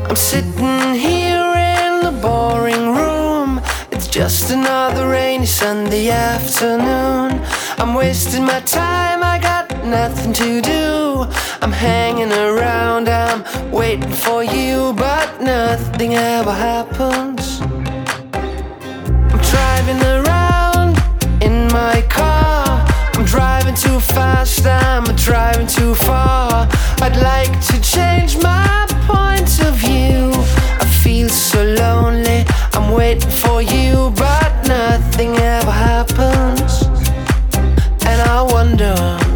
I'm sitting here in the boring room. It's just another rainy Sunday afternoon. I'm wasting my time, I got nothing to do. I'm hanging around, I'm waiting for you, but nothing ever happens. I'm driving around in my car. I'm driving too fast, I'm driving too far. I'd like to change my point of view. I feel so lonely, I'm waiting for you, but nothing ever happens. And I wonder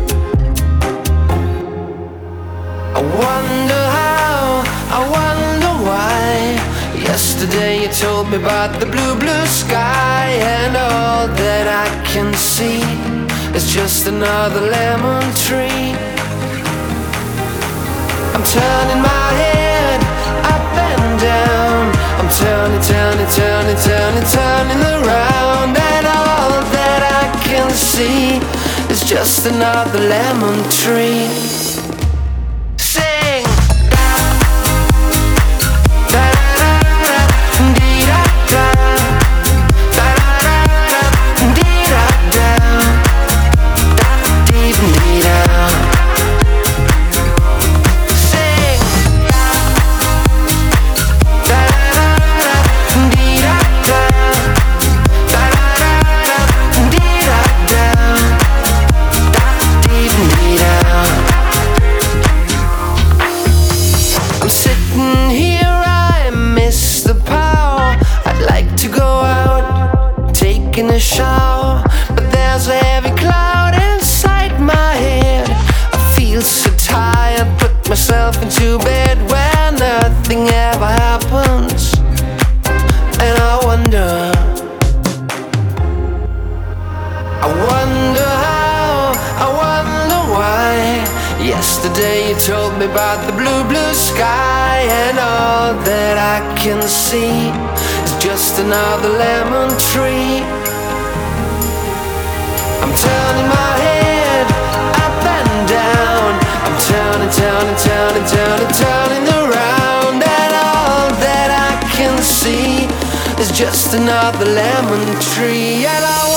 how, I wonder why. Yesterday you told me about the blue, blue sky, and all that I can see is just another lemon tree. I'm turning my head up and down. I'm turning, turning, turning, turning, turning around, and all that I can see is just another lemon tree. Sing. A shower, but there's a heavy cloud inside my head. I feel so tired, put myself into bed where nothing ever happens. And I wonder how, I wonder why. Yesterday you told me about the blue, blue sky, and all that I can see is just another lemon tree. I'm turning my head up and down. I'm turning, turning, turning, turning, turning around, and all that I can see is just another lemon tree. And I